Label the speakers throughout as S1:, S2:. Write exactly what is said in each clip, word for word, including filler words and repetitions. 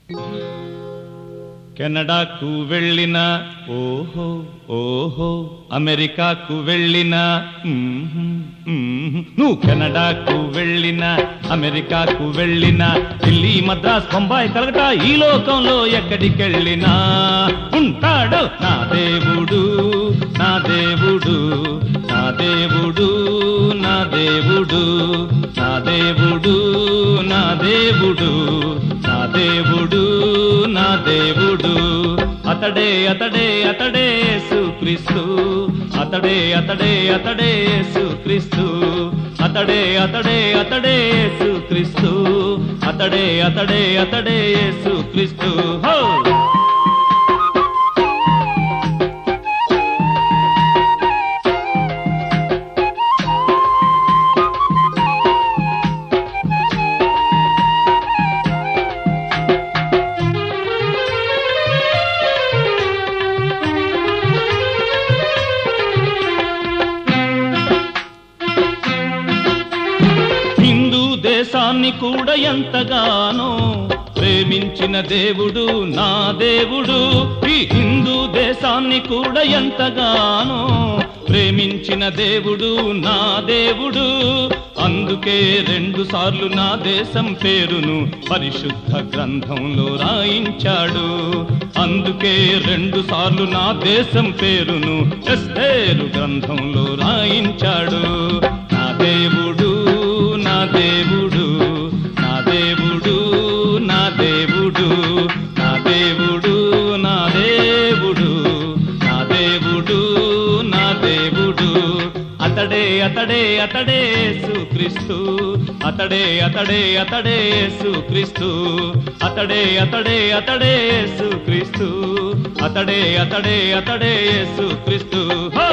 S1: కెనడాకు వెళ్ళిన ఓహో ఓహో, అమెరికాకు వెళ్ళిన నువ్వు కెనడాకు వెళ్ళిన అమెరికాకు వెళ్ళిన ఢిల్లీ మద్రాస్ బొంబాయి కలకటా ఈ లోకంలో ఎక్కడికెళ్ళినా ఉంటాడు నా దేవుడు నా దేవుడు నా దేవుడు నా దేవుడు నా దేవుడు నా దేవుడు నా దేవుడు నా దేవుడు అతడే అతడే అతడే యేసుక్రీస్తు అతడే అతడే అతడే యేసుక్రీస్తు అతడే అతడే అతడే యేసుక్రీస్తు అతడే అతడే అతడే యేసుక్రీస్తు హో దేశాన్ని కూడా ఎంతగానో ప్రేమించిన దేవుడు నా దేవుడు ఈ హిందూ దేశాన్ని కూడా ఎంతగానో ప్రేమించిన దేవుడు నా దేవుడు అందుకే రెండు సార్లు నా దేశం పేరును పరిశుద్ధ గ్రంథంలో రాయించాడు అందుకే రెండు సార్లు నా దేశం పేరును ఎస్తేరు గ్రంథంలో రాయించాడు నా దేవుడు నా దేవుడు నా దేవుడు నా దేవుడు నా దేవుడు నా దేవుడు నా దేవుడు నా దేవుడు అతడే అతడే అతడే యేసుక్రీస్తు అతడే అతడే అతడే యేసుక్రీస్తు అతడే అతడే అతడే యేసుక్రీస్తు అతడే అతడే అతడే యేసుక్రీస్తు హో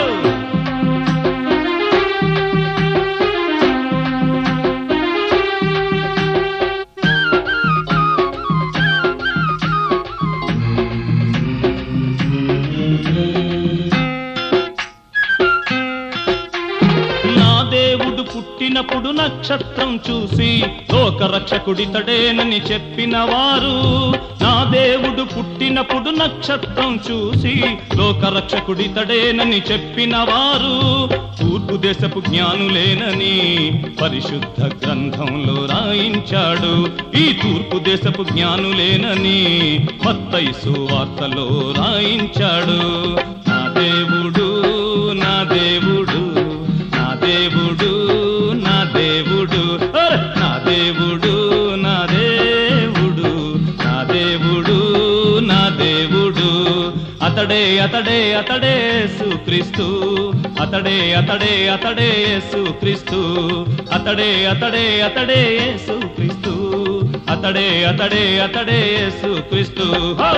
S1: పుట్టినప్పుడు నక్షత్రం చూసి లోకరక్షకుడితడేనని చెప్పిన వారు నా దేవుడు పుట్టినప్పుడు నక్షత్రం చూసి లోకరక్షకుడితడేనని చెప్పిన వారు తూర్పు దేశపు జ్ఞానులేనని పరిశుద్ధ గ్రంథంలో రాయించాడు ఈ తూర్పు దేశపు జ్ఞానులేనని మత్తయి సువార్తలో రాయించాడు నా దేవుడు నా దేవుడు నా దేవుడు నా దేవుడు నా దేవుడు నా దేవుడు నా దేవుడు నా దేవుడు అతడే అతడే అతడే యేసుక్రీస్తు అతడే అతడే అతడే యేసుక్రీస్తు అతడే అతడే అతడే యేసుక్రీస్తు అతడే అతడే అతడే యేసుక్రీస్తు హో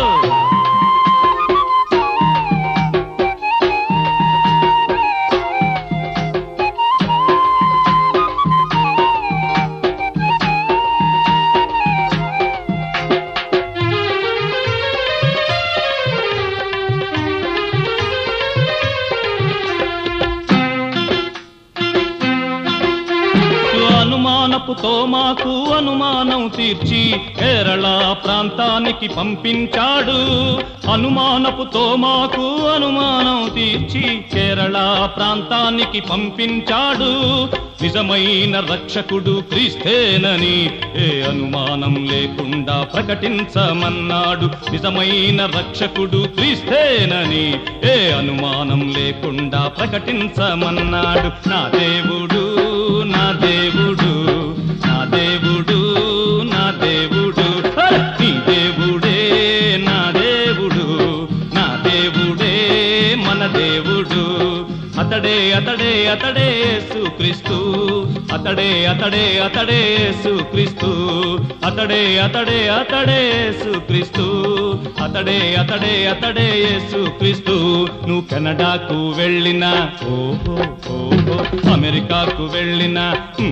S1: అనుమానపు తోమాకు అనుమానం తీర్చి కేరళ ప్రాంతానికి పంపించాడు అనుమానపు తోమాకు అనుమానం తీర్చి కేరళ ప్రాంతానికి పంపించాడు నిజమైన రక్షకుడు క్రీస్తేనని ఏ అనుమానం లేకుండా ప్రకటించమన్నాడు నిజమైన రక్షకుడు క్రీస్తేనని ఏ అనుమానం లేకుండా ప్రకటించమన్నాడు నా దేవుడు నా దేవుడు నా దేవుడు నా దేవుడు నీ దేవుడే నా దేవుడు నా దేవుడే మన దేవుడు అతడే అతడే అతడే యేసుక్రీస్తు అతడే అతడే అతడే యేసుక్రీస్తు అతడే అతడే అతడే యేసుక్రీస్తు అతడే అతడే అతడే యేసుక్రీస్తు నువ్వు కెనడాకు వెళ్ళినా ఓహో ఓహో అమెరికాకు వెళ్ళినా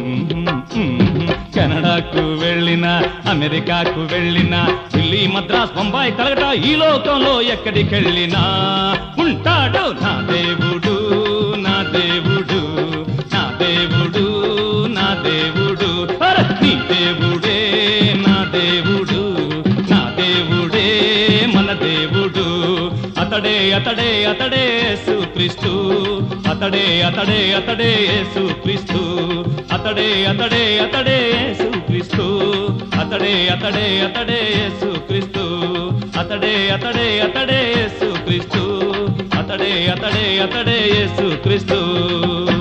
S1: కెనడాకు వెళ్ళినా అమెరికాకు వెళ్ళినా ఢిల్లీ మద్రాస్ బొంబాయి కలకటా ఈ లోకంలో ఎక్కడికెళ్ళినా ఉంటాడు నా దేవుడు నా దేవుడు నా దేవుడు నా దేవుడు నీ దేవుడే నా దేవుడు నా దేవుడు అతడే అతడే అతడే యేసుక్రీస్తు అతడే అతడే అతడే యేసుక్రీస్తు అతడే అతడే అతడే యేసుక్రీస్తు అతడే అతడే అతడే యేసుక్రీస్తు అతడే అతడే అతడే యేసుక్రీస్తు అతడే అతడే అతడే యేసుక్రీస్తు